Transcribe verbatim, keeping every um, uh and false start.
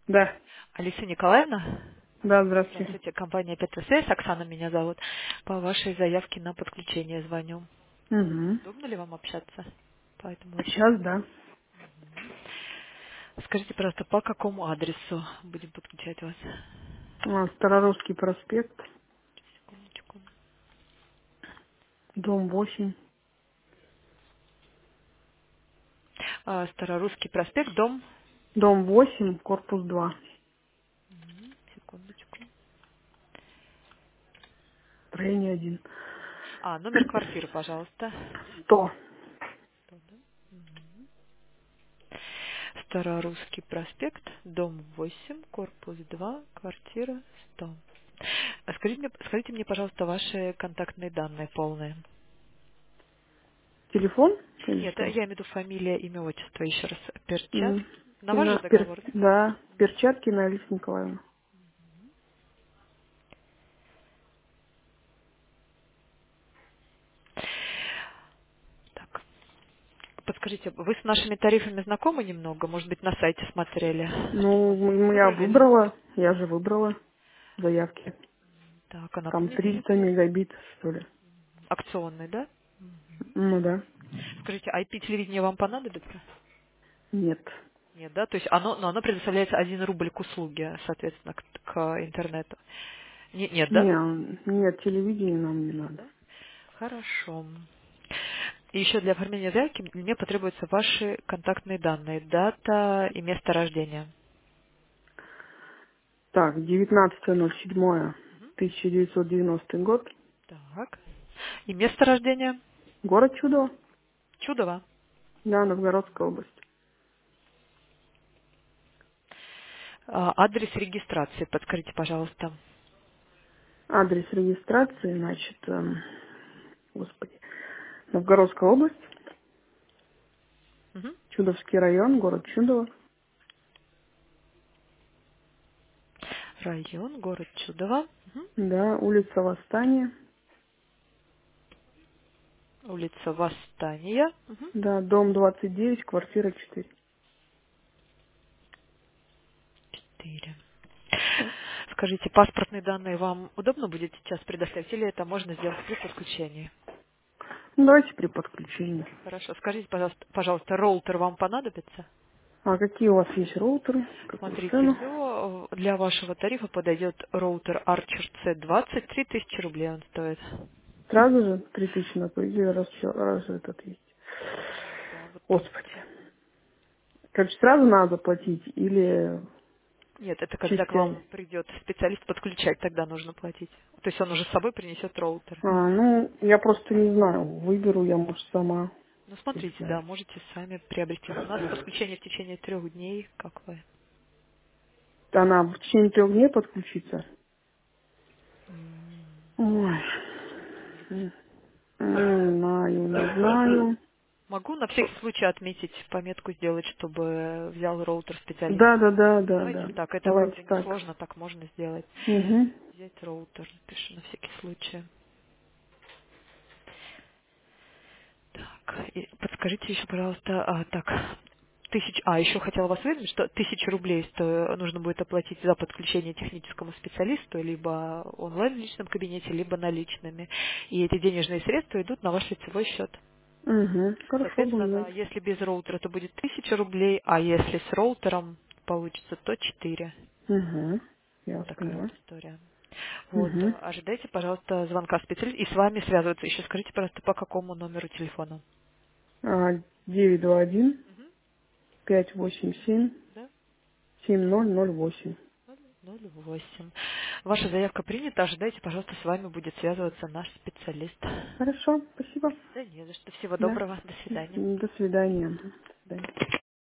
Да. Алиса Николаевна? Да, здравствуйте. Здравствуйте, компания ПТС, Оксана меня зовут. По вашей заявке на подключение звоню. Угу. Удобно ли вам общаться по этому вопросу? Сейчас, да. Скажите, пожалуйста, по какому адресу будем подключать вас? А, Старорусский проспект, Секундочку. дом восемь. А, Старорусский проспект, дом. Дом восемь, корпус два. Мгм, секундочку. Строение один. А, номер квартиры, пожалуйста. Сто. Сто, да? Мгм. Старорусский проспект, дом восемь, корпус два, квартира сто. А Скажите мне, скажите мне, пожалуйста, ваши контактные данные полные. Телефон или Нет, э, что? я имею в виду фамилия, имя, отчество, еще раз. Перчат. М. На ваш же На пер... договор, да? Да, перчатки на Алису Николаевну. Так, подскажите, вы с нашими тарифами знакомы немного? Может быть, на сайте смотрели, чтобы Ну, вас м, я регистрировали? выбрала, я же выбрала заявки. Так, а Там напомните, триста мегабит, что ли. акционный, да? Ну да. Скажите, ай пи телевидение вам понадобится? Нет. Нет, да? То есть оно, но оно предоставляется один рубль к услуге, соответственно, к, к интернету. Не- нет, да? Не, нет, телевидение нам не Нет, надо. да? Хорошо. И еще для оформления заявки мне потребуются ваши контактные данные, дата и место рождения. Так, девятнадцатое ноль седьмое тысяча девятьсот девяностый год. Так. И место рождения? Город Чудово. Чудово. Да, Новгородская область. А, адрес регистрации подскажите, пожалуйста. Адрес регистрации, значит, эм, господи, Новгородская область, Мгм. Чудовский район, город Чудово. Район, город Чудово. Мгм. Да, улица Восстания. Улица Восстания. Мгм. Да, дом двадцать девять, квартира четыре. Четыре. Скажите, паспортные данные вам удобно будет сейчас предоставить, или это можно сделать при подключении? Ну, давайте при подключении. Хорошо. Скажите, пожалуйста, пожалуйста, роутер вам понадобится? А какие у вас есть роутеры? Какую Смотрите, цену? для, для вашего тарифа подойдет роутер Archer C двадцать, три тысячи рублей он стоит. Сразу же три тысячи на повезет, раз, чё- раз этот есть. Да, вот так. Господи. Короче, сразу надо платить или Нет, это когда к частями? вам придет специалист подключать, тогда нужно платить. То есть он уже с собой принесет роутер. А, ну, я просто не знаю. Выберу я, может, сама. Ну, Не смотрите, знаю. да, можете сами приобрести. У нас подключение в течение трех дней, как вы. Она в течение трех дней подключится? М, Ой, Может быть. м, не знаю, не знаю. Могу на всякий случай отметить, пометку сделать, чтобы взял роутер специалист. Да, да, да, да, Давайте да. так, это Давайте вроде не так. сложно, так можно сделать. Угу. Взять роутер, пишу на всякий случай. Так, и подскажите еще, пожалуйста, а, так, тысяч, а, еще хотела вас уведомить, что тысячу рублей сто- нужно будет оплатить за подключение техническому специалисту, либо онлайн в личном кабинете, либо наличными. И эти денежные средства идут на ваш лицевой счет. Угу. Хорошо, Соответственно, будем да, знать. если без роутера, то будет тысяча рублей, а если с роутером получится, то четыре. Угу. Я Вот вас такая вот поняла. история. Вот, э, Угу. ожидайте, пожалуйста, звонка специалиста. И с вами связываться. Еще скажите, пожалуйста, по какому номеру телефона? А, девять два один Мгм. пять восемь семь Да? семь ноль ноль восемь. ноль восемь. Ваша заявка принята. Ожидайте, пожалуйста, с вами будет связываться наш специалист. Хорошо, спасибо. Да не за что. Всего Да. доброго. До свидания. До свидания. До свидания.